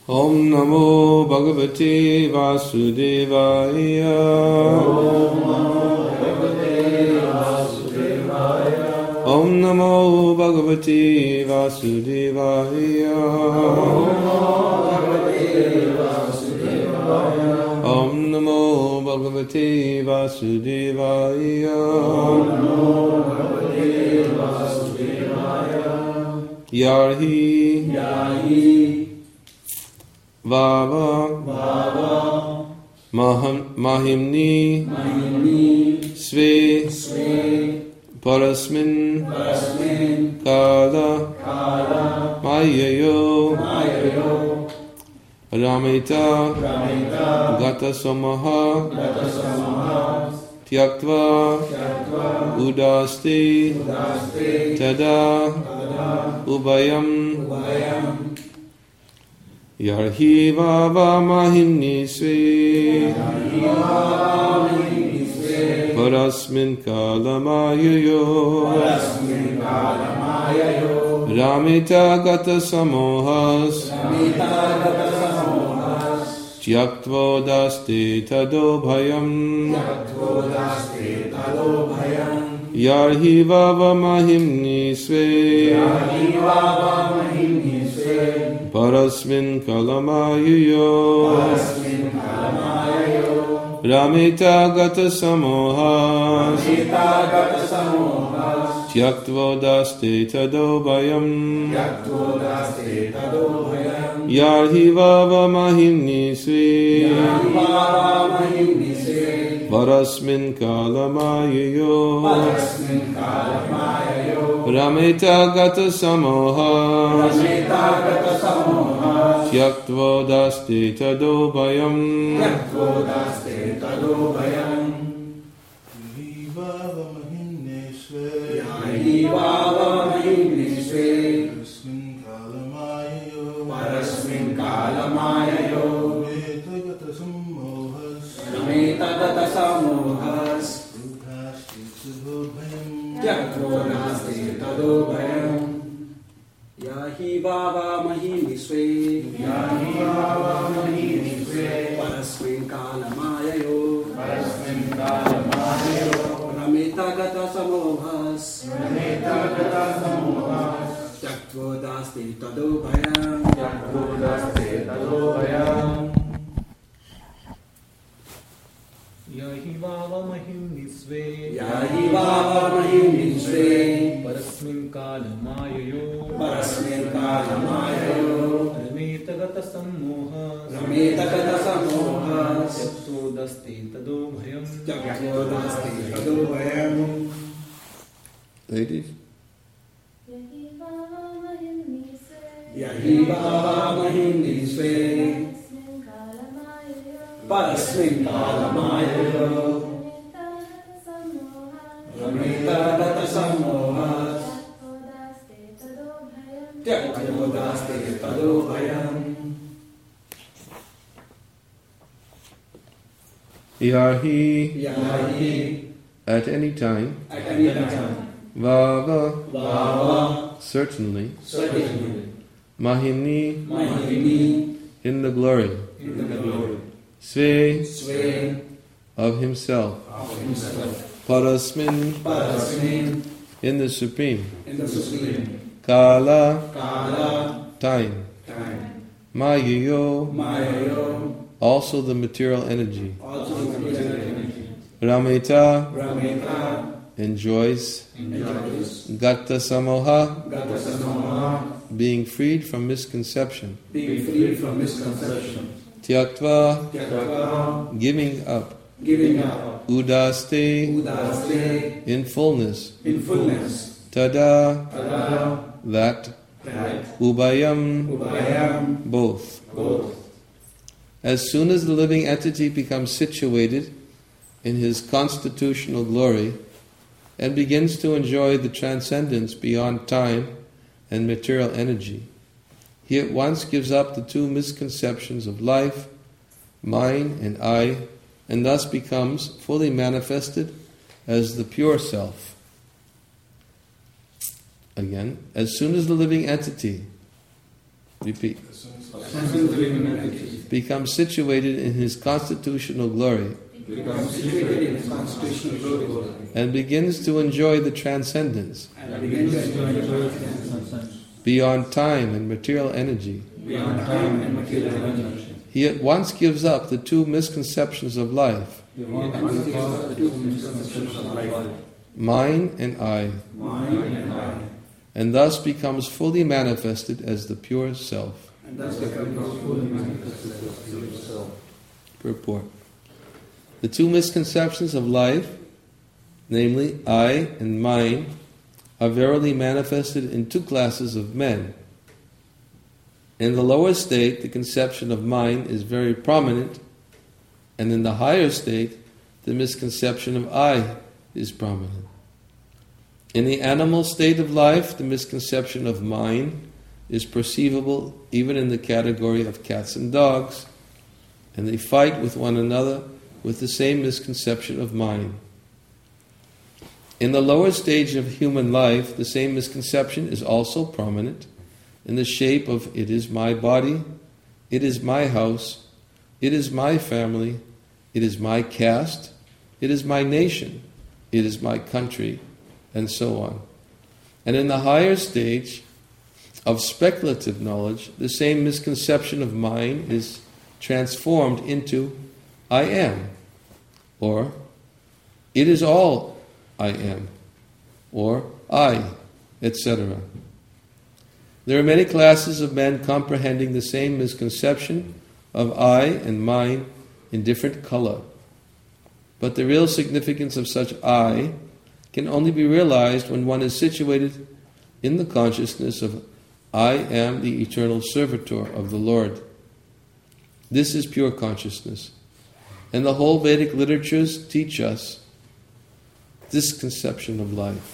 Om Namo Bhagavate Vasudevaya. Om Namo Bhagavate Vasudevaya. Om Namo Bhagavate Vasudevaya. Yarhi Vava Mahimni Sve Parasmin Kala Mayayo Ramita Gata Samaha Tyaktva Udaste Tada Ubayam Yarhi Vava Mahimni Sve Parasmin Kalamayayo Ramita Gata Samohas Tyaktva Daste Tado Bhayam Yarhi Vava Mahimni Sve Parasmin Kalamayayo Ramita Gata Samohas Tyaktva Daste Tado Bhayam Yarhi Vava Mahimni Sve Parasmin Kalamayayo Ramita Gata Samohas Tyaktva Daste Tado Bhayam Parasmin Kalamayayo Ramita Gata Samohas Tyaktva Daste Tado Bhayam Yahi Vava Mahimni Sve Parasmin Kalamayayo Ramita Gata Samohas Tyaktva Daste Tado Bhayam Yahi Vava Mahimni Sve Parasmin Kalamayayo Ramita Gata Samohas Tyaktva Daste Tado Bhayam. Ladies? Yahi Vava Mahimni Sve Parasmin Kalamayayo Ramita Gata Samohas Tyaktva Daste Tado Bhayam. Yahi at any time Vava certainly Mahimni in the glory Sve of himself Parasmin in the supreme Kala time Mayayo also the material energy Ramita enjoys Gata Samoha being freed from misconception Tyaktva giving up Udaste in fullness Tada that Ubayam both. As soon as the living entity becomes situated in his constitutional glory and begins to enjoy the transcendence beyond time and material energy, he at once gives up the two misconceptions of life, mine and I, and thus becomes fully manifested as the pure self. Again, as soon as the living entity, repeat. becomes situated in his constitutional glory, and begins to enjoy the transcendence beyond time and material energy. He at once gives up the two misconceptions of life, mine and I, and thus becomes fully manifested as the pure self. Purport. The two misconceptions of life, namely I and mine, are verily manifested in two classes of men. In the lower state, the conception of mine is very prominent, and in the higher state, the misconception of I is prominent. In the animal state of life, the misconception of mine is perceivable even in the category of cats and dogs, and they fight with one another with the same misconception of mine. In the lower stage of human life, the same misconception is also prominent in the shape of it is my body, it is my house, it is my family, it is my caste, it is my nation, it is my country, and so on. And in the higher stage of speculative knowledge, the same misconception of mine is transformed into I am, or it is all I am, or I, etc. There are many classes of men comprehending the same misconception of I and mine in different color. But the real significance of such I can only be realized when one is situated in the consciousness of I am the eternal servitor of the Lord. This is pure consciousness. And the whole Vedic literatures teach us this conception of life.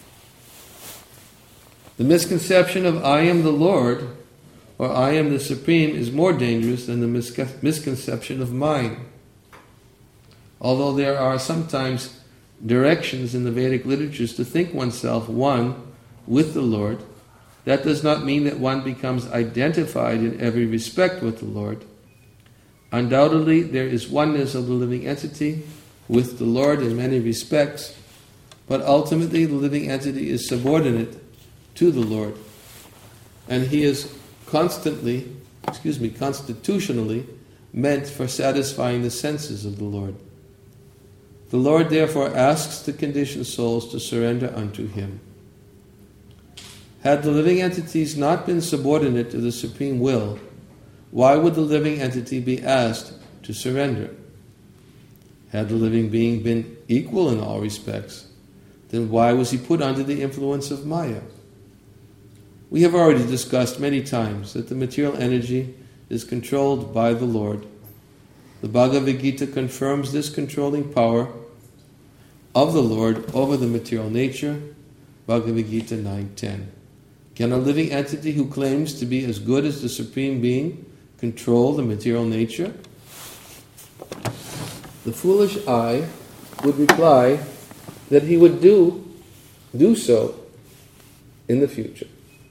The misconception of I am the Lord or I am the Supreme is more dangerous than the misconception of mine. Although there are sometimes directions in the Vedic literatures to think oneself one with the Lord, that does not mean that one becomes identified in every respect with the Lord. Undoubtedly, there is oneness of the living entity with the Lord in many respects, but ultimately the living entity is subordinate to the Lord, and he is constitutionally meant for satisfying the senses of the Lord. The Lord therefore asks the conditioned souls to surrender unto him. Had the living entities not been subordinate to the Supreme Will, why would the living entity be asked to surrender? Had the living being been equal in all respects, then why was he put under the influence of Maya? We have already discussed many times that the material energy is controlled by the Lord. The Bhagavad Gita confirms this controlling power of the Lord over the material nature, Bhagavad Gita 9.10. Can a living entity who claims to be as good as the Supreme Being control the material nature? The foolish I would reply that he would do so in the future.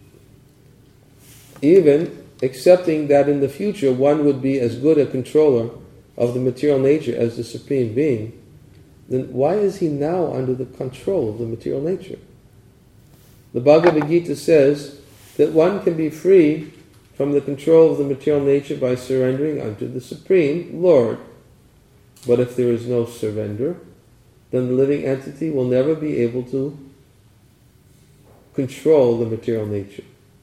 Even accepting that in the future one would be as good a controller of the material nature as the Supreme Being, then why is he now under the control of the material nature? The Bhagavad Gita says that one can be free from the control of the material nature by surrendering unto the Supreme Lord. But if there is no surrender, then the living entity will never be able to control the material nature.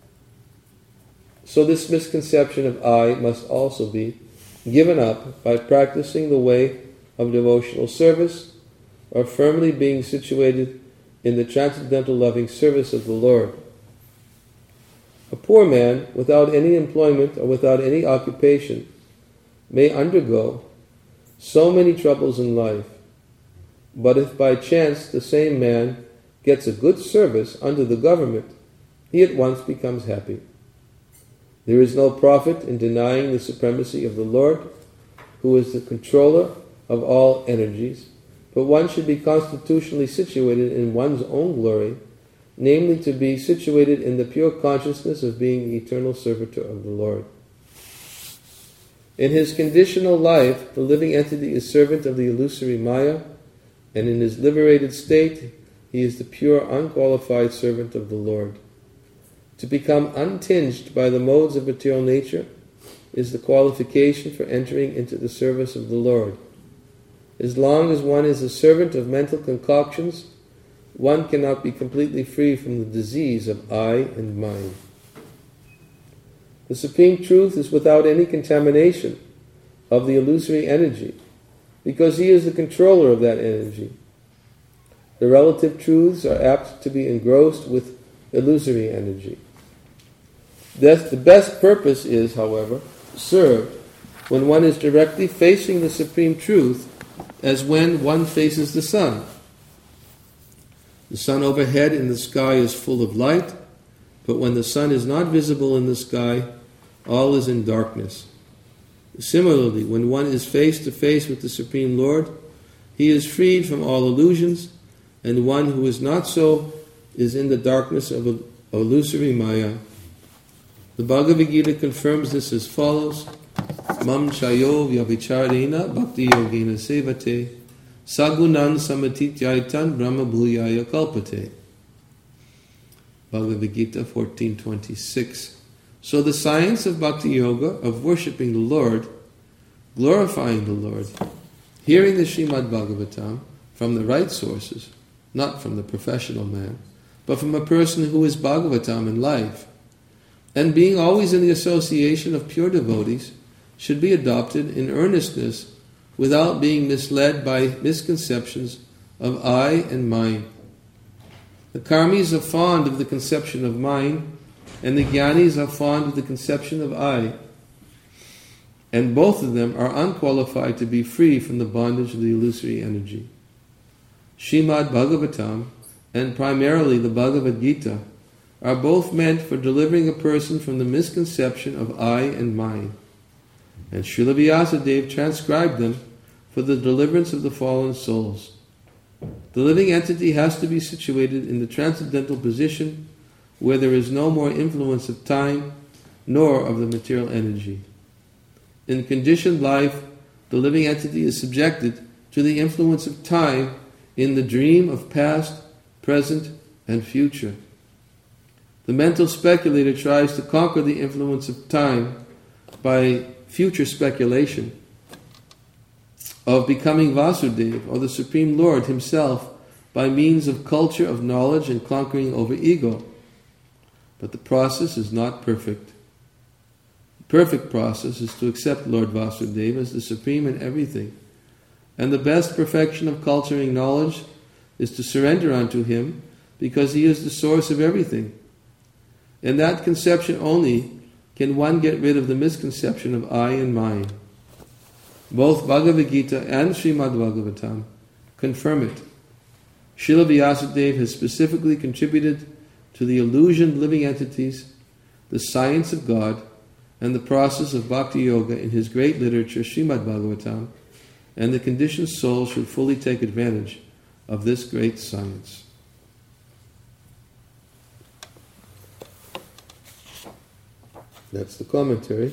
So this misconception of I must also be given up by practicing the way of devotional service or firmly being situated in the transcendental loving service of the Lord. A poor man without any employment or without any occupation may undergo so many troubles in life, but if by chance the same man gets a good service under the government, he at once becomes happy. There is no profit in denying the supremacy of the Lord, who is the controller of all energies, but one should be constitutionally situated in one's own glory, namely to be situated in the pure consciousness of being the eternal servitor of the Lord. In his conditional life, the living entity is servant of the illusory Maya, and in his liberated state, he is the pure, unqualified servant of the Lord. To become untinged by the modes of material nature is the qualification for entering into the service of the Lord. As long as one is a servant of mental concoctions, one cannot be completely free from the disease of I and mind. The Supreme Truth is without any contamination of the illusory energy, because he is the controller of that energy. The relative truths are apt to be engrossed with illusory energy. The best purpose is, however, served when one is directly facing the Supreme Truth, as when one faces the sun. The sun overhead in the sky is full of light, but when the sun is not visible in the sky, all is in darkness. Similarly, when one is face to face with the Supreme Lord, he is freed from all illusions, and one who is not so is in the darkness of illusory Maya. The Bhagavad Gita confirms this as follows: Mam chayo vyavicharena bhakti yogena sevate sagunan samatityaitan brahma bhuyaya kalpate. Bhagavad Gita 14:26. So the science of bhakti yoga, of worshipping the Lord, glorifying the Lord, hearing the Srimad Bhagavatam from the right sources, not from the professional man, but from a person who is Bhagavatam in life, and being always in the association of pure devotees, should be adopted in earnestness without being misled by misconceptions of I and mine. The karmis are fond of the conception of mine, and the jnanis are fond of the conception of I, and both of them are unqualified to be free from the bondage of the illusory energy. Srimad Bhagavatam, and primarily the Bhagavad Gita, are both meant for delivering a person from the misconception of I and mine, and Srila Vyasadeva transcribed them for the deliverance of the fallen souls. The living entity has to be situated in the transcendental position where there is no more influence of time nor of the material energy. In conditioned life, the living entity is subjected to the influence of time in the dream of past, present, and future. The mental speculator tries to conquer the influence of time by future speculation of becoming Vasudeva, or the Supreme Lord himself, by means of culture of knowledge and conquering over ego. But the process is not perfect. The perfect process is to accept Lord Vasudeva as the Supreme in everything. And the best perfection of culturing knowledge is to surrender unto him, because he is the source of everything. In that conception only can one get rid of the misconception of I and mine. Both Bhagavad Gita and Srimad Bhagavatam confirm it. Srila Vyasadeva has specifically contributed to the illusioned living entities, the science of God, and the process of bhakti yoga in his great literature Srimad Bhagavatam, and the conditioned soul should fully take advantage of this great science. That's the commentary.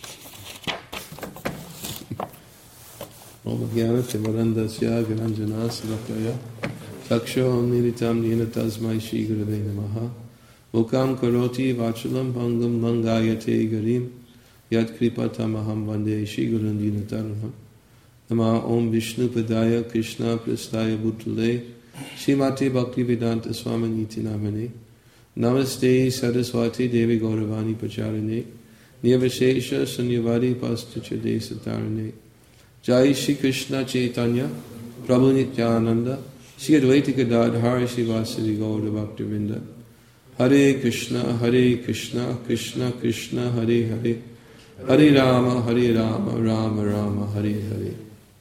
Om Jnana Timarandasya Gyananjana Salakaya Taksho Niritam Nina Tasmai Shri Gurave Namaha Mukam Karoti Vachalam Bhangam Mangayate Garim Yat Kripatamaham Vande Shri Gurandina Taranam Nama Om Vishnu Padaya Krishna Prastaya Bhutale Srimati Bhaktivedanta Swaminiti Namane Namaste Saraswati Devi Gauravani Pacharane Nirvashesha Sunyavadi Pastuchade Satarane Jai Shri Krishna Chaitanya Prabhu Nityananda Shri Advaita Gadadhara Shivasari Gaura Bhaktivinda Hare Krishna Krishna Krishna Hare Hare Hare Rama Rama Rama Hare Hare.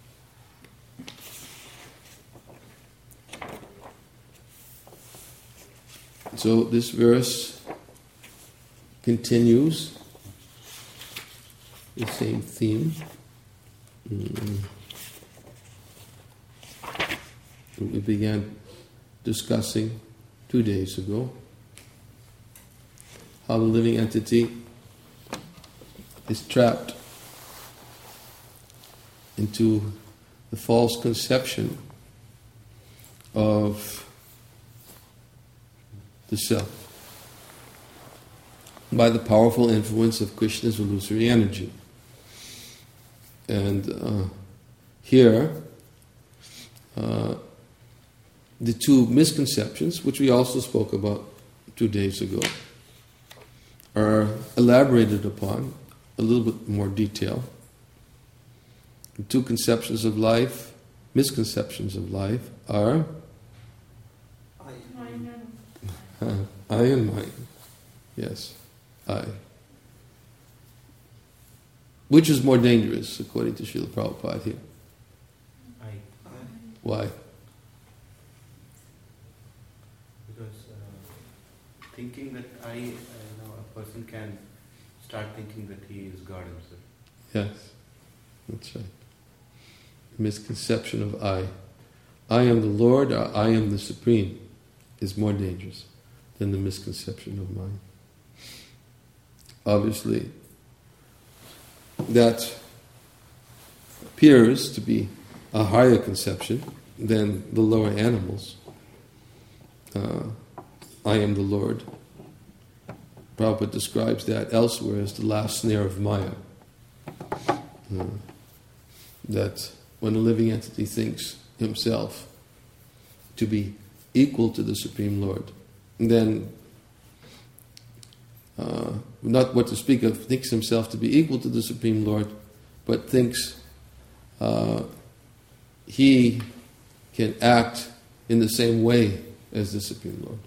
So this verse continues the same theme. We began discussing 2 days ago how the living entity is trapped into the false conception of the self by the powerful influence of Krishna's illusory energy. And here, the two misconceptions, which we also spoke about 2 days ago, are elaborated upon a little bit more detail. The two conceptions of life, misconceptions of life, are I and mine. Yes, I. Which is more dangerous, according to Srila Prabhupada here? I. Why? Because thinking that a person can start thinking that he is God himself. Yes, that's right. Misconception of I. I am the Lord, or I am the Supreme, is more dangerous than the misconception of mine. Obviously, that appears to be a higher conception than the lower animals. I am the Lord. Prabhupada describes that elsewhere as the last snare of Maya. That when a living entity thinks himself to be equal to the Supreme Lord, then not what to speak of, thinks himself to be equal to the Supreme Lord, but thinks he can act in the same way as the Supreme Lord.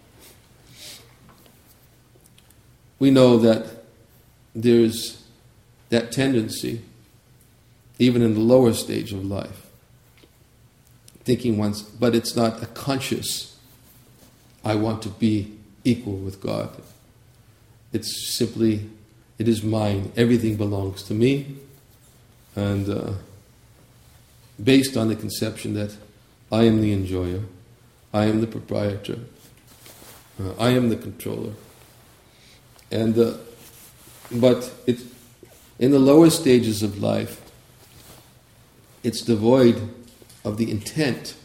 We know that there's that tendency, even in the lower stage of life, thinking once, but it's not a conscious, I want to be equal with God. It's simply, it is mine, everything belongs to me, and based on the conception that I am the enjoyer, I am the proprietor, I am the controller. And but it's in the lower stages of life, it's devoid of the intent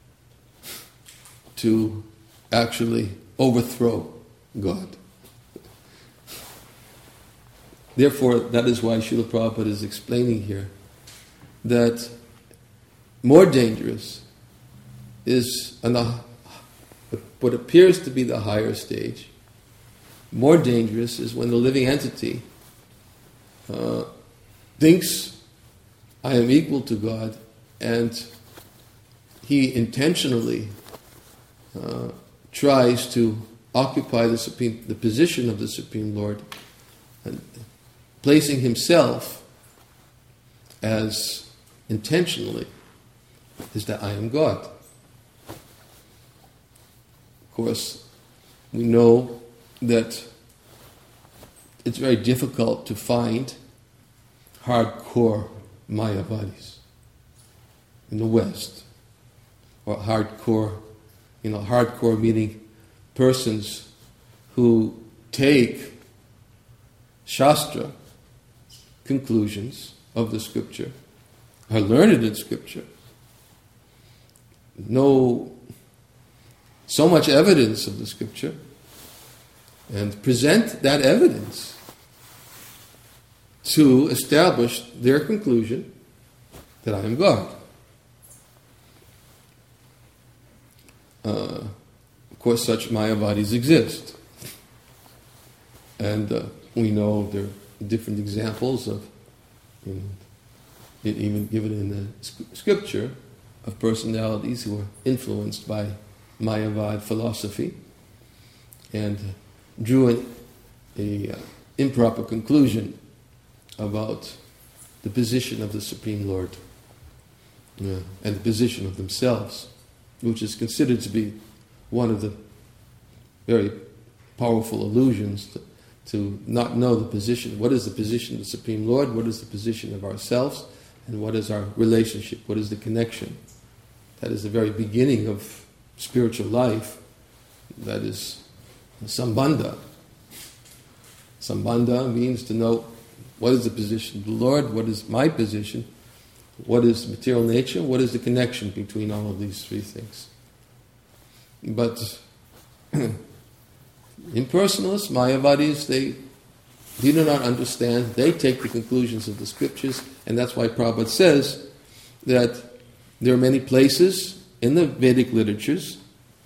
to actually overthrow God. Therefore, that is why Srila Prabhupada is explaining here that more dangerous is what appears to be the higher stage. More dangerous is when the living entity thinks, I am equal to God, and he intentionally tries to occupy the position of the Supreme Lord, and placing himself as intentionally is that I am God. Of course, we know that it's very difficult to find hardcore Mayavadis in the West, or hardcore meaning persons who take Shastra conclusions of the scripture, are learned in scripture, know so much evidence of the scripture, and present that evidence to establish their conclusion that I am God. Of course, such Mayavadis exist. And we know there are different examples of, even given in the scripture, of personalities who are influenced by Mayavad philosophy and drew an improper conclusion about the position of the Supreme Lord and the position of themselves, which is considered to be one of the very powerful illusions to not know the position. What is the position of the Supreme Lord? What is the position of ourselves? And what is our relationship? What is the connection? That is the very beginning of spiritual life. That is Sambandha. Sambandha means to know what is the position of the Lord, what is my position, what is material nature, what is the connection between all of these three things. But impersonalists, Mayavadis, they do not understand. They take the conclusions of the scriptures, and that's why Prabhupada says that there are many places in the Vedic literatures,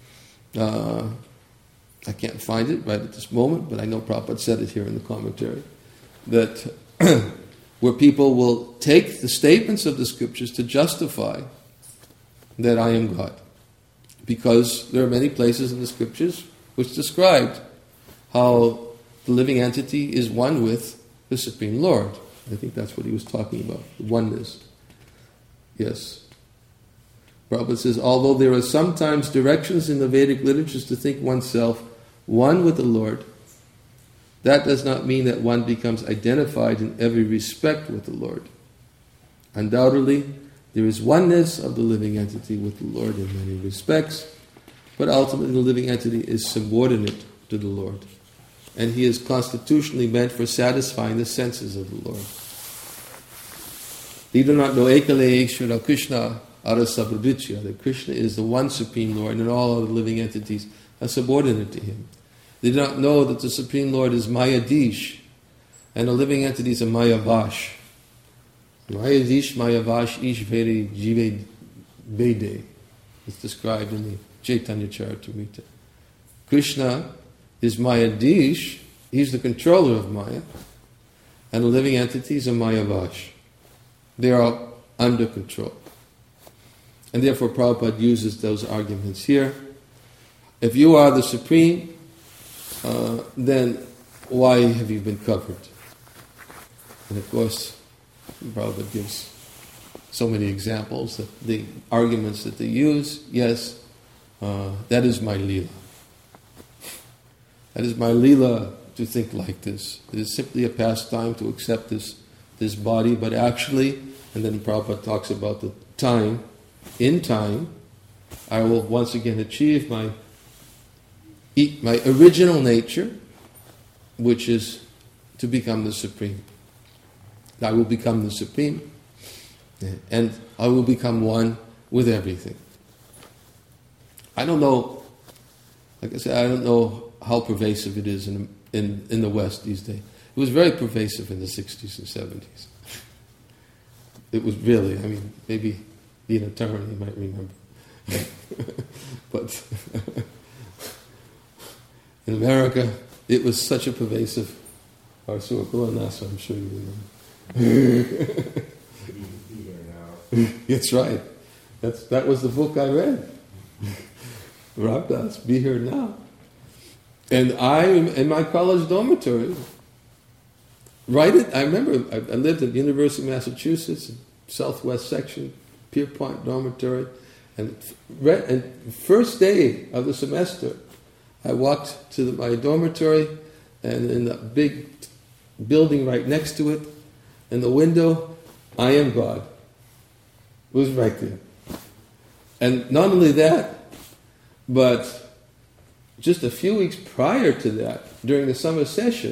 I can't find it right at this moment, but I know Prabhupada said it here in the commentary, that where people will take the statements of the scriptures to justify that I am God. Because there are many places in the scriptures which described how the living entity is one with the Supreme Lord. I think that's what he was talking about, oneness. Yes. Prabhupada says, although there are sometimes directions in the Vedic literatures to think oneself one with the Lord, that does not mean that one becomes identified in every respect with the Lord. Undoubtedly, there is oneness of the living entity with the Lord in many respects, but ultimately the living entity is subordinate to the Lord, and he is constitutionally meant for satisfying the senses of the Lord. They do not know Ekale Ishvara Krishna Arasabhravitya, that Krishna is the one Supreme Lord and all other living entities are subordinate to him. They do not know that the Supreme Lord is Mayadish and the living entities are Mayavash. Mayadish, Mayavash, Ishveri, Jive, Bede. It's described in the Chaitanya Charitamrita. Krishna is Mayadish, he's the controller of Maya, and the living entities are Mayavash. They are under control. And therefore Prabhupada uses those arguments here. If you are the Supreme, then why have you been covered? And of course, Prabhupada gives so many examples of the arguments that they use. Yes, that is my Leela. That is my Leela to think like this. It is simply a pastime to accept this body, but actually, and then Prabhupada talks about the time, in time, I will once again achieve my original nature, which is to become the Supreme. I will become the Supreme, and I will become one with everything. I don't know, like I said, I don't know how pervasive it is in the West these days. It was very pervasive in the 60s and 70s. It was really, I mean, maybe being a Taran, you might remember. But in America, it was such a pervasive Arsura Kulanasa, I'm sure you remember. That's right. That was the book I read. Ravdas, Be Here Now. And I, in my college dormitory, I remember I lived at the University of Massachusetts, Southwest section, Pierpont dormitory, and first day of the semester, I walked to my dormitory, and in the big building right next to it, in the window, I am God. It was right there. And not only that, but just a few weeks prior to that, during the summer session,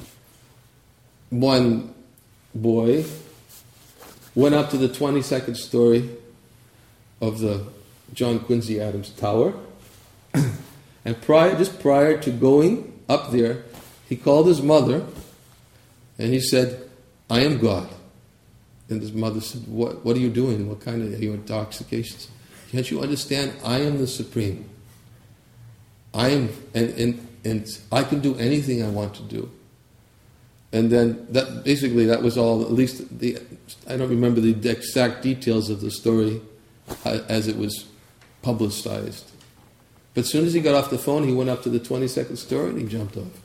one boy went up to the 22nd story of the John Quincy Adams Tower, and prior to going up there, he called his mother, and he said, I am God. And his mother said, what are you doing? What kind of intoxications? Can't you understand? I am the Supreme. I am, and I can do anything I want to do. And then that was all, at least I don't remember the exact details of the story as it was publicized. But as soon as he got off the phone, he went up to the 22nd story and he jumped off.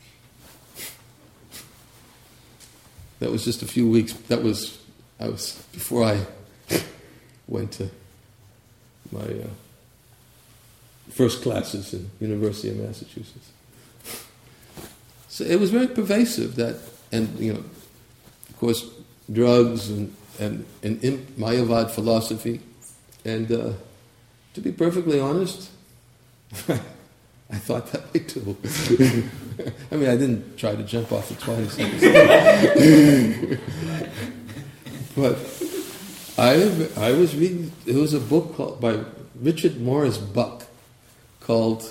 That was just a few weeks. I was before I went to my first classes in University of Massachusetts. So it was very pervasive and of course, drugs and Mayavad philosophy, and to be perfectly honest, I thought that way too. I mean, I didn't try to jump off the 22nd story. But I was reading, it was a book by Richard Morris Buck called,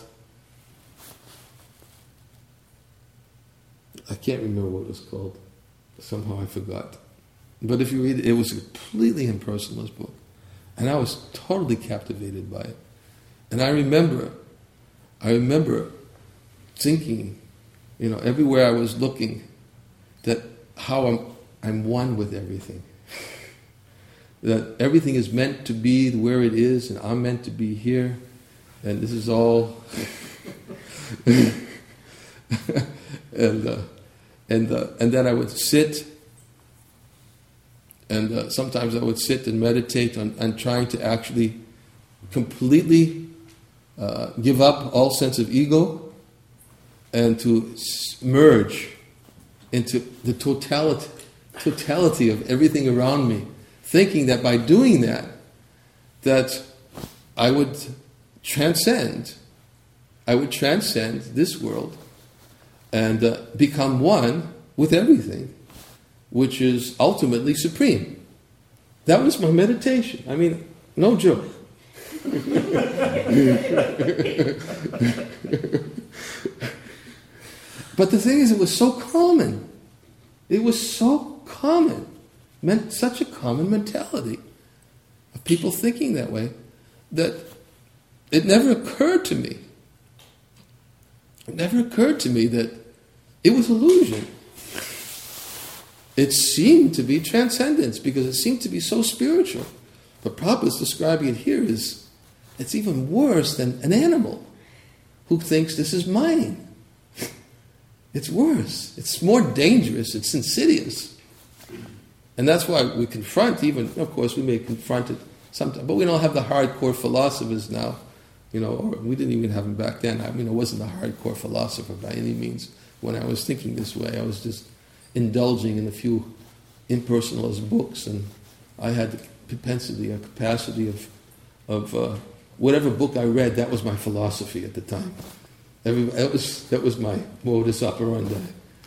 I can't remember what it was called. Somehow I forgot. But if you read it, it was a completely impersonalist book. And I was totally captivated by it. And I remember thinking, everywhere I was looking, that how I'm one with everything. That everything is meant to be where it is, and I'm meant to be here, and this is all. and then I would sit, and sometimes I would sit and meditate on trying to actually completely give up all sense of ego and to merge into the totality of everything around me, thinking that by doing that I would transcend this world and become one with everything, which is ultimately supreme. That was my meditation. I mean, no joke. But the thing is, it was so common. It was so common. Meant such a common mentality of people thinking that way that it never occurred to me. It never occurred to me that it was illusion. It seemed to be transcendence because it seemed to be so spiritual. But Prabhupada's describing it here is, it's even worse than an animal who thinks this is mine. It's worse. It's more dangerous. It's insidious. And that's why we confront, even, of course, we may confront it sometimes, but we don't have the hardcore philosophers now, or we didn't even have them back then. I wasn't a hardcore philosopher by any means. When I was thinking this way, I was just indulging in a few impersonalist books, and I had the propensity, a capacity of whatever book I read, that was my philosophy at the time. That was my modus operandi.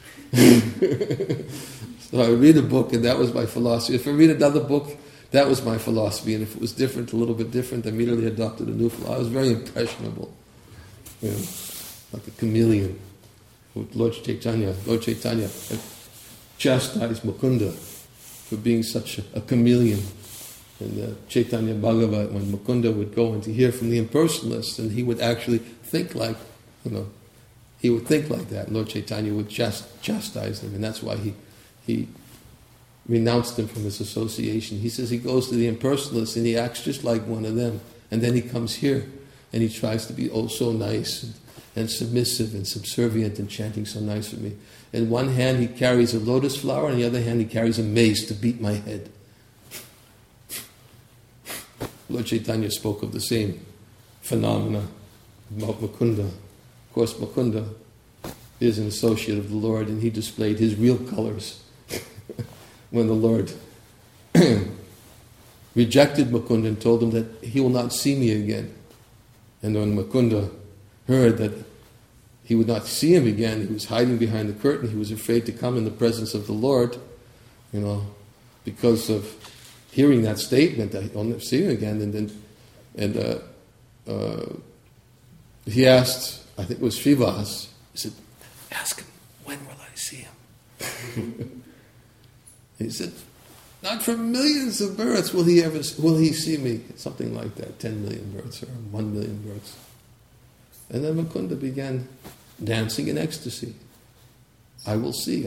So I read a book, and that was my philosophy. If I read another book, that was my philosophy. And if it was different, a little bit different, I immediately adopted a new philosophy. I was very impressionable, like a chameleon. With Lord Chaitanya chastised Mukunda for being such a chameleon. And Chaitanya Bhagavat, when Mukunda would go and to hear from the impersonalists, and he would actually think like, he would think like that. Lord Chaitanya would chastise him, and that's why he renounced him from his association. He says he goes to the impersonalists and he acts just like one of them, and then he comes here and he tries to be oh so nice and submissive and subservient and chanting so nice for me. In one hand he carries a lotus flower, and in the other hand he carries a mace to beat my head. Lord Chaitanya spoke of the same phenomena about Mukunda. Of course, Mukunda is an associate of the Lord, and he displayed his real colors when the Lord rejected Mukunda and told him that he will not see me again. And when Mukunda heard that he would not see him again, he was hiding behind the curtain. He was afraid to come in the presence of the Lord, because of hearing that statement that he'll never see him again. And he asked, I think it was Srivas, he said, ask him, when will I see him? He said, not for millions of births will he see me. Something like that, 10 million births or 1 million births. And then Mukunda began dancing in ecstasy. I will see.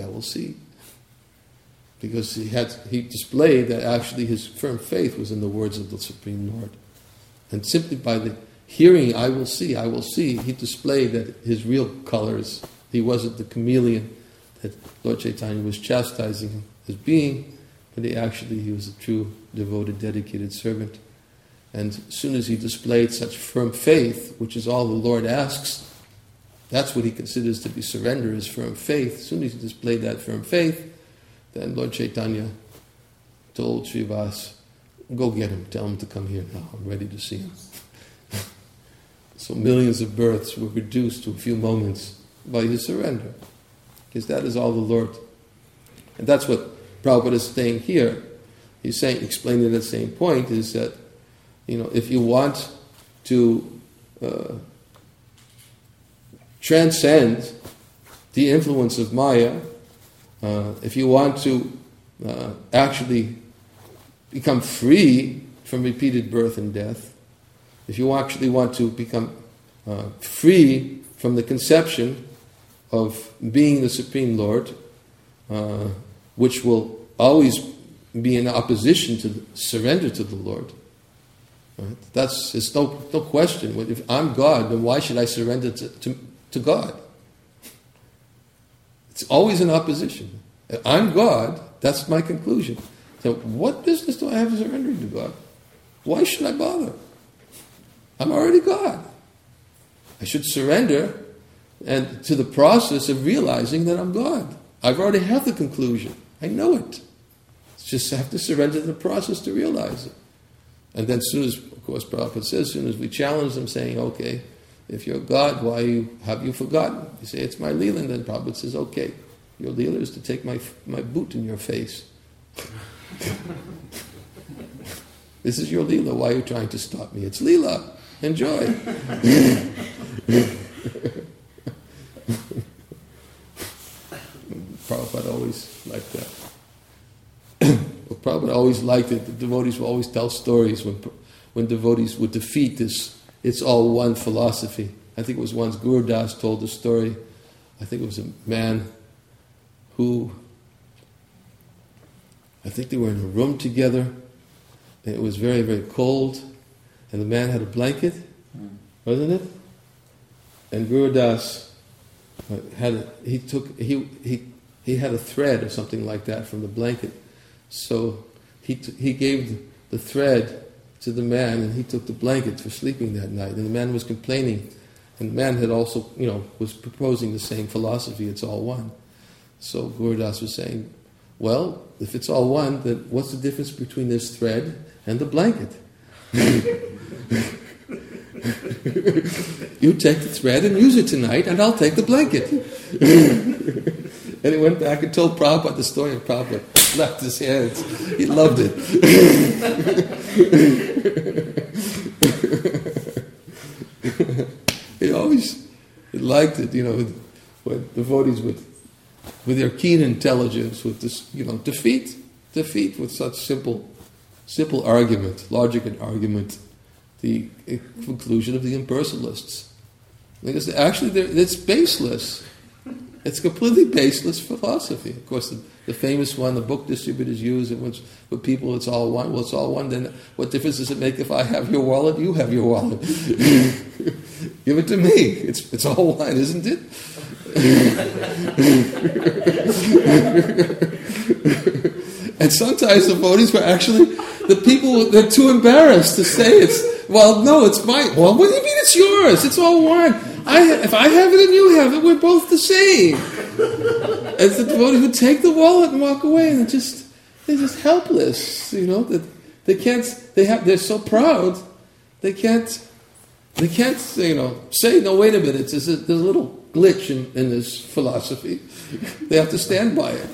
Because he displayed that actually his firm faith was in the words of the Supreme Lord. And simply by the hearing, I will see, he displayed that his real colors, he wasn't the chameleon that Lord Chaitanya was chastising him as being, but he was a true, devoted, dedicated servant. And as soon as he displayed such firm faith, which is all the Lord asks, that's what he considers to be surrender, is firm faith. As soon as he displayed that firm faith, then Lord Chaitanya told Srivas, go get him, tell him to come here now, I'm ready to see him. So millions of births were reduced to a few moments by his surrender. Because that is all the Lord. And that's what Prabhupada is saying here, he's saying, explaining that same point, is that, if you want to transcend the influence of Maya, if you want to actually become free from repeated birth and death, if you actually want to become free from the conception of being the Supreme Lord, which will always be in opposition to surrender to the Lord. Right? It's no question. If I'm God, then why should I surrender to God? It's always in opposition. If I'm God, that's my conclusion. So what business do I have surrendering to God? Why should I bother? I'm already God. I should surrender and to the process of realizing that I'm God. I've already have the conclusion. I know it. It's just I have to surrender to the process to realize it. And then as soon as, of course, Prabhupada says, as soon as we challenge them saying, okay, if you're God, why have you forgotten? You say, it's my Leela, and then Prabhupada says, okay, your Leela is to take my boot in your face. This is your Leela, why are you trying to stop me? It's Leela, enjoy. Prabhupada always liked that. Prabhupada always liked it. The devotees will always tell stories when devotees would defeat this it's all one philosophy. I think it was once Guru Das told the story. I think it was a man who, I think they were in a room together, and it was very, very cold, and the man had a blanket, wasn't it? And Guru Das had a thread or something like that from the blanket. So he gave the thread to the man, and he took the blanket for sleeping that night. And the man was complaining, and the man had also, was proposing the same philosophy. It's all one. So Guru Das was saying, well, if it's all one, then what's the difference between this thread and the blanket? You take the thread and use it tonight, and I'll take the blanket. And he went back and told Prabhupada the story, and Prabhupada slapped his hands. He loved it. He liked it, when devotees with their keen intelligence, with this, defeat with such simple argument, logic and argument, the conclusion of the impersonalists. Because actually, it's baseless. It's completely baseless philosophy. Of course, the famous one, the book distributors use, and with people, it's all one. Well, it's all one. Then what difference does it make if I have your wallet? You have your wallet. Give it to me. It's all one, isn't it? And sometimes the devotees were actually the people. They're too embarrassed to say it's. Well, no, it's mine. Well, what do you mean it's yours? It's all one. If I have it and you have it, we're both the same. As the devotees would take the wallet and walk away, and they're just helpless. That they can't. They're so proud. They can't. Say no. Wait a minute. There's a little glitch in this philosophy. They have to stand by it.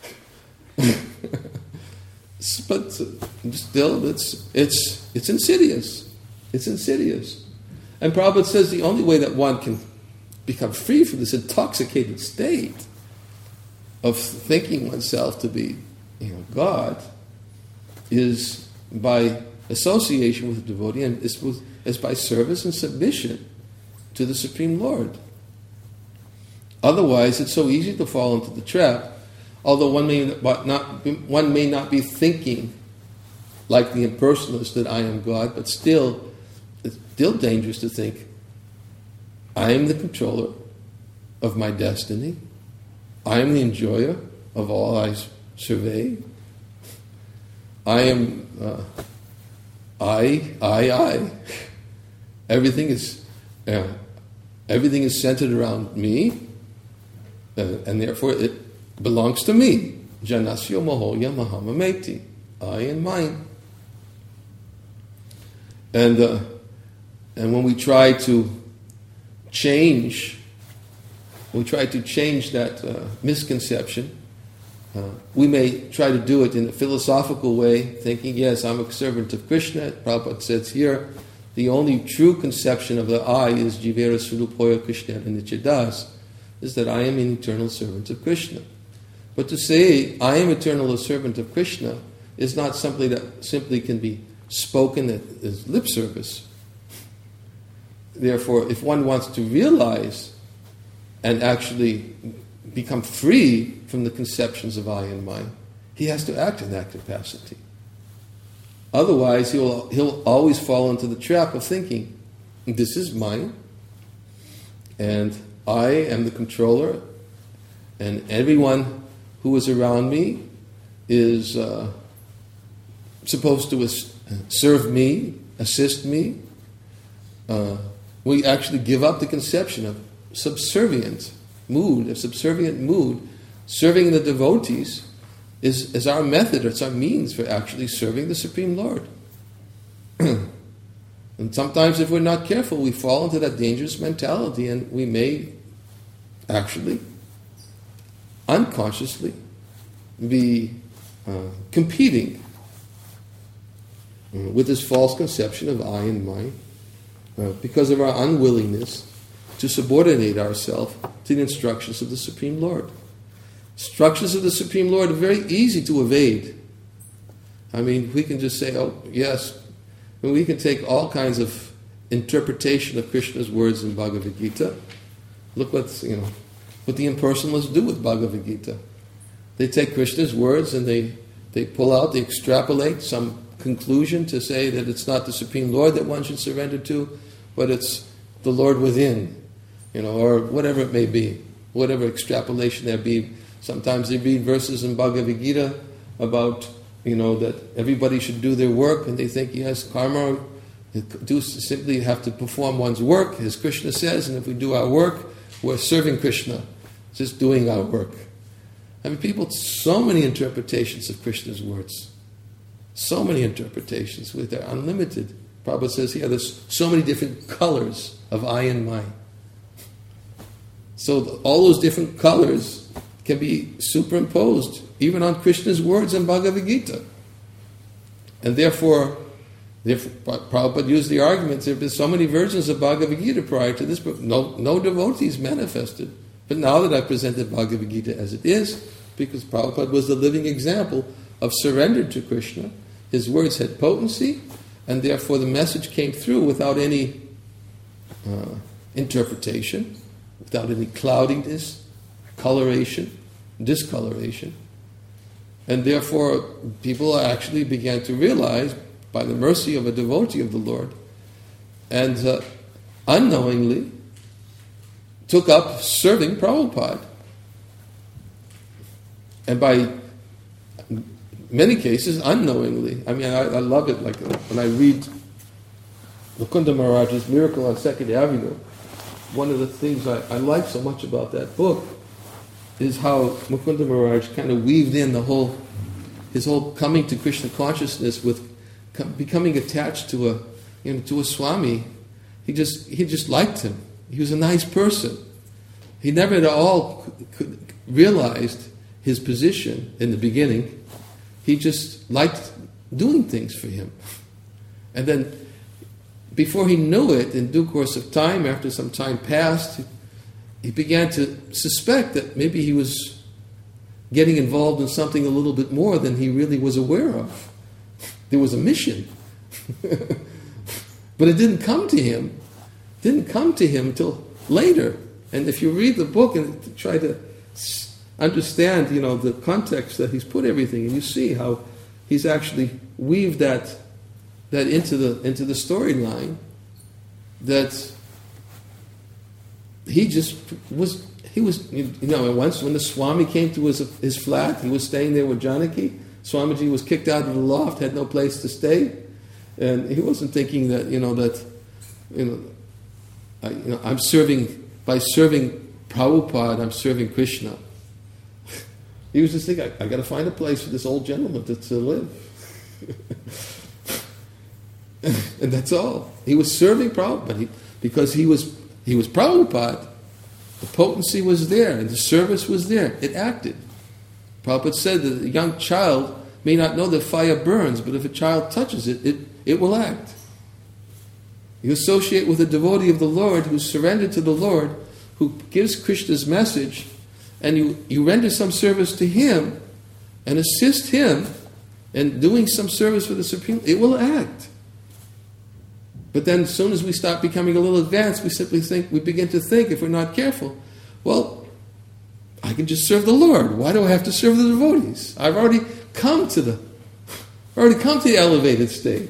But still, it's insidious. It's insidious. And Prabhupada says the only way that one can become free from this intoxicated state of thinking oneself to be, God, is by association with the devotee, and is by service and submission to the Supreme Lord. Otherwise, it's so easy to fall into the trap. Although one may not be thinking like the impersonalist that I am God, but still, it's still dangerous to think I am the controller of my destiny. I am the enjoyer of all I survey. I am I. Everything is centered around me, and therefore it belongs to me. Janasya Mahoya Mahamameti. I and mine. And when we try to change that misconception, We may try to do it in a philosophical way, thinking, yes, I'm a servant of Krishna. Prabhupada says here, the only true conception of the I is Jivera Swarupoya Krishna Nityadas, is that I am an eternal servant of Krishna. But to say, I am eternal servant of Krishna, is not something that simply can be spoken as lip service. Therefore, if one wants to realize and actually become free from the conceptions of I and mine, he has to act in that capacity. Otherwise, he'll always fall into the trap of thinking, this is mine, and I am the controller, and everyone who is around me is supposed to serve me, assist me. We actually give up the conception of subservient mood. Serving the devotees is our method, it's our means for actually serving the Supreme Lord. And sometimes if we're not careful, we fall into that dangerous mentality, and we may actually, unconsciously, be competing with this false conception of I and mine because of our unwillingness to subordinate ourselves to the instructions of the Supreme Lord. Instructions of the Supreme Lord are very easy to evade. I mean, we can just say, oh, yes. And we can take all kinds of interpretation of Krishna's words in Bhagavad Gita. Look what the impersonalists do with Bhagavad Gita. They take Krishna's words and they extrapolate some conclusion to say that it's not the Supreme Lord that one should surrender to, but it's the Lord within, or whatever it may be, whatever extrapolation there be. Sometimes they read verses in Bhagavad Gita about, that everybody should do their work, and they think, yes, karma, simply have to perform one's work, as Krishna says, and if we do our work, we're serving Krishna, just doing our work. I mean, people, so many interpretations of Krishna's words. So many interpretations, they're unlimited. Prabhupada says here, there's so many different colors of I and mine. So all those different colors can be superimposed even on Krishna's words in Bhagavad Gita. And therefore Prabhupada used the argument, there have been so many versions of Bhagavad Gita prior to this, but no devotees manifested. But now that I presented Bhagavad Gita as it is, because Prabhupada was the living example of surrender to Krishna, his words had potency, and therefore the message came through without any interpretation, without any cloudiness, coloration, discoloration. And therefore people actually began to realize, by the mercy of a devotee of the Lord, and unknowingly took up serving Prabhupada. And by many cases, unknowingly. I mean, I love it. Like when I read Mukunda Maharaj's Miracle on 2nd Avenue, one of the things I like so much about that book is how Mukunda Maharaj kind of weaved in his whole coming to Krishna consciousness with becoming attached to a Swami. He just liked him. He was a nice person. He never at all realized his position in the beginning. He just liked doing things for him. And then, before he knew it, in due course of time, after some time passed, he began to suspect that maybe he was getting involved in something a little bit more than he really was aware of. There was a mission. But it didn't come to him. It didn't come to him until later. And if you read the book and try to understand, the context that he's put everything, and you see how he's actually weaved that into the storyline, that he was once when the Swami came to his flat, he was staying there with Janaki. Swamiji was kicked out of the loft, had no place to stay, and he wasn't thinking that I'm serving, by serving Prabhupada, I'm serving Krishna. He was just thinking, I got to find a place for this old gentleman to live. And that's all. He was serving Prabhupada, because he was Prabhupada. The potency was there, and the service was there. It acted. Prabhupada said that a young child may not know that fire burns, but if a child touches it, it will act. You associate with a devotee of the Lord who's surrendered to the Lord, who gives Krishna's message, and you render some service to him and assist him in doing some service for the Supreme, it will act. But then as soon as we start becoming a little advanced, we begin to think, if we're not careful, well, I can just serve the Lord. Why do I have to serve the devotees? I've already come to the elevated state.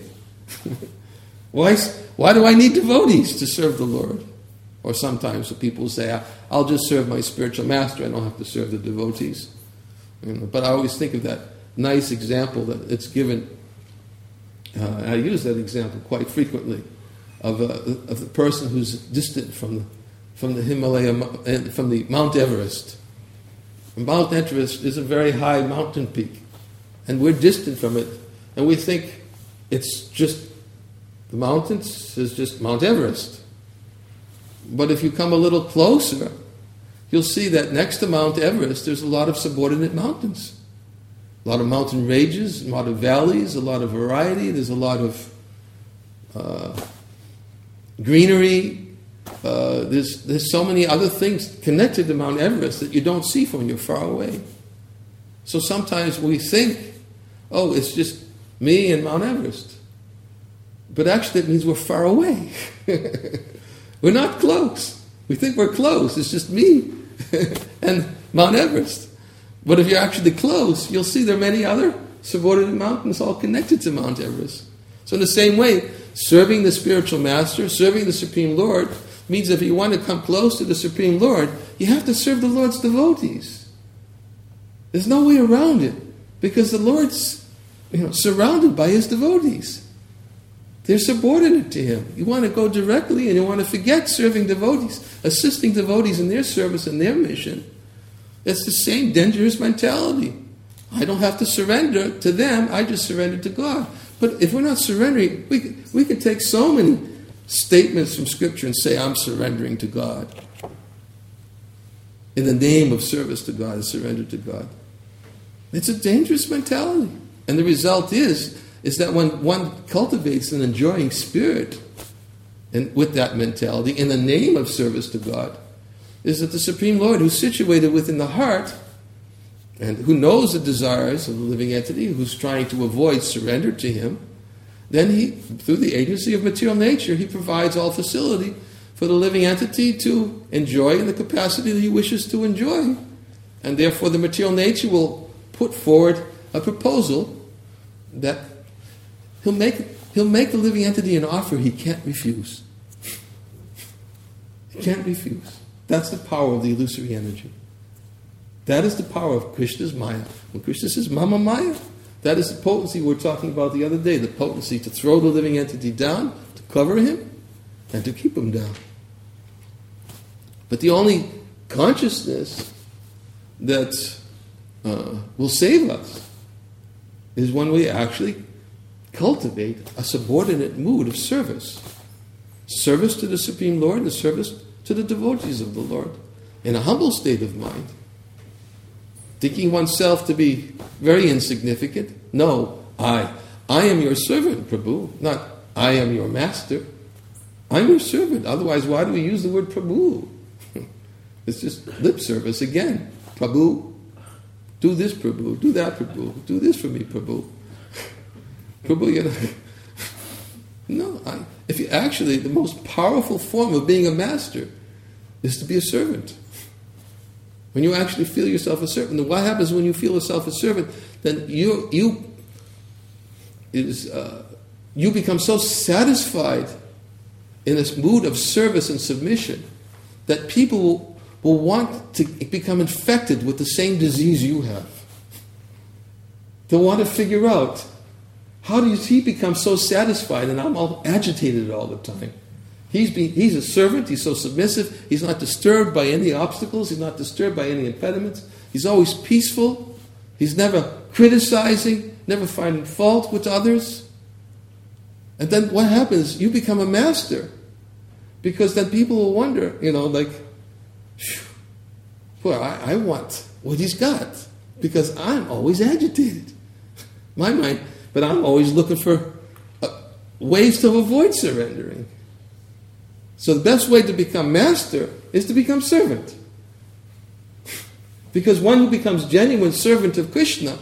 Why do I need devotees to serve the Lord? Or sometimes people say, I'll just serve my spiritual master, I don't have to serve the devotees. But I always think of that nice example that it's given. I use that example quite frequently of the person who's distant from the Himalaya, from the Mount Everest. And Mount Everest is a very high mountain peak, and we're distant from it, and we think it's just the mountains is just Mount Everest. But if you come a little closer, you'll see that next to Mount Everest, there's a lot of subordinate mountains. A lot of mountain ranges, a lot of valleys, a lot of variety. There's a lot of greenery. There's so many other things connected to Mount Everest that you don't see from when you're far away. So sometimes we think, oh, it's just me and Mount Everest. But actually it means we're far away. We're not close. We think we're close. It's just me and Mount Everest. But if you're actually close, you'll see there are many other subordinate mountains all connected to Mount Everest. So in the same way, serving the spiritual master, serving the Supreme Lord, means if you want to come close to the Supreme Lord, you have to serve the Lord's devotees. There's no way around it, because the Lord's surrounded by his devotees. They're subordinate to him. You want to go directly and you want to forget serving devotees, assisting devotees in their service and their mission. It's the same dangerous mentality. I don't have to surrender to them, I just surrender to God. But if we're not surrendering, we can take so many statements from Scripture and say, I'm surrendering to God. In the name of service to God, I surrender to God. It's a dangerous mentality. And the result is that when one cultivates an enjoying spirit and with that mentality, in the name of service to God, is that the Supreme Lord, who's situated within the heart, and who knows the desires of the living entity, who's trying to avoid surrender to him, then he, through the agency of material nature, he provides all facility for the living entity to enjoy in the capacity that he wishes to enjoy. And therefore the material nature will put forward a proposal that he'll make the living entity an offer he can't refuse. He can't refuse. That's the power of the illusory energy. That is the power of Krishna's Maya. When Krishna says, Mama Maya, that is the potency we were talking about the other day, the potency to throw the living entity down, to cover him, and to keep him down. But the only consciousness that will save us is when we actually cultivate a subordinate mood of service. Service to the Supreme Lord and service to the devotees of the Lord in a humble state of mind. Thinking oneself to be very insignificant. No, I am your servant, Prabhu, not I am your master. I'm your servant. Otherwise, why do we use the word Prabhu? It's just lip service again. Prabhu, do this, Prabhu, do that, Prabhu, do this for me, Prabhu. Prabhu, if you actually, the most powerful form of being a master is to be a servant. When you actually feel yourself a servant, then what happens when you feel yourself a servant? Then you become so satisfied in this mood of service and submission that people will want to become infected with the same disease you have. They'll want to figure out, how does he become so satisfied and I'm all agitated all the time? He's a servant, he's so submissive, he's not disturbed by any obstacles, he's not disturbed by any impediments, he's always peaceful, he's never criticizing, never finding fault with others. And then what happens? You become a master. Because then people will wonder, I want what he's got. Because I'm always agitated. My mind, but I'm always looking for ways to avoid surrendering. So the best way to become master is to become servant. Because one who becomes genuine servant of Krishna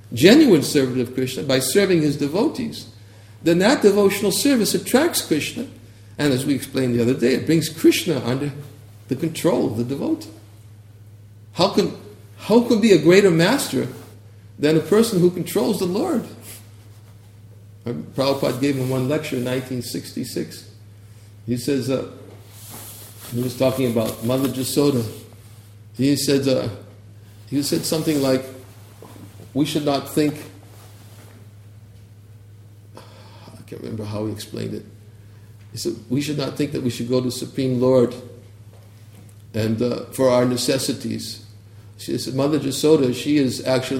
by serving his devotees, then that devotional service attracts Krishna. And as we explained the other day, it brings Krishna under the control of the devotee. How can be a greater master than a person who controls the Lord? Prabhupada gave him one lecture in 1966. He says, he was talking about Mother Jasoda. He said something like, we should not think, I can't remember how he explained it. He said, we should not think that we should go to Supreme Lord and for our necessities. She said, Mother Jasoda, she is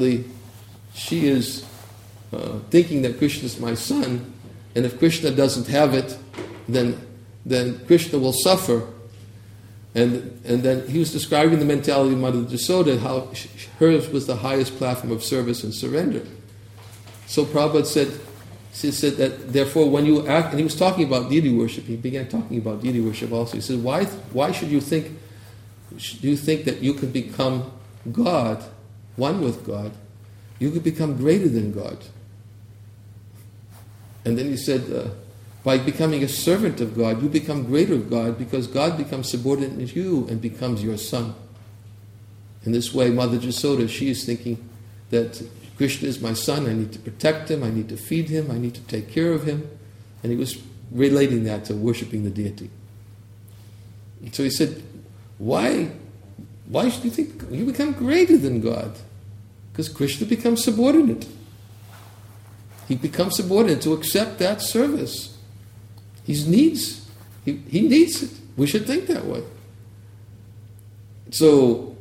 thinking that Krishna is my son, and if Krishna doesn't have it, then Krishna will suffer. And then he was describing the mentality of Mother Jasoda, how hers was the highest platform of service and surrender. So Prabhupada said that therefore when you act, and he was talking about deity worship, he began talking about deity worship also. He said, why should you think that you could become God, one with God? You could become greater than God. And then he said, by becoming a servant of God, you become greater of God because God becomes subordinate to you and becomes your son. In this way, Mother Jasoda, she is thinking that Krishna is my son, I need to protect him, I need to feed him, I need to take care of him. And he was relating that to worshipping the deity. And so he said, why should you think you become greater than God? Because Krishna becomes subordinate. He becomes subordinate to accept that service. He needs it. We should think that way. So,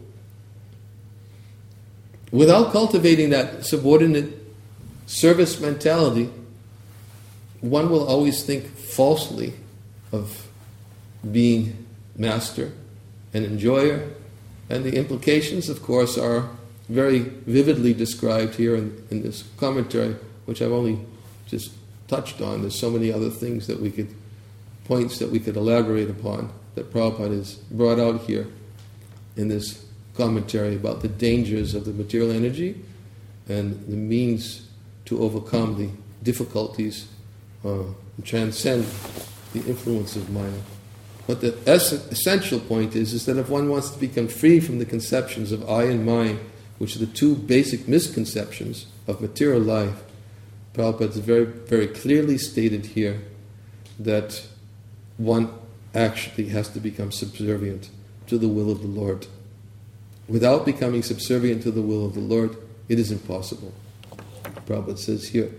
without cultivating that subordinate service mentality, one will always think falsely of being master and enjoyer. And the implications, of course, are very vividly described here in this commentary, which I've only just touched on. There's so many other things points that we could elaborate upon that Prabhupada has brought out here in this commentary about the dangers of the material energy and the means to overcome the difficulties and transcend the influence of Maya. But the essential point is that if one wants to become free from the conceptions of I and mine, which are the two basic misconceptions of material life, Prabhupada has very, very clearly stated here that one actually has to become subservient to the will of the Lord. Without becoming subservient to the will of the Lord, it is impossible. Prabhupada says here,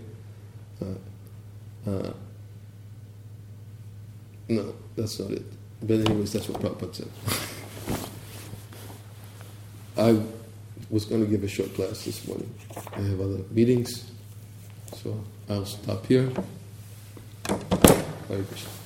no, that's not it. But anyways, that's what Prabhupada said. I was going to give a short class this morning. I have other meetings, so I'll stop here. Hare Krishna.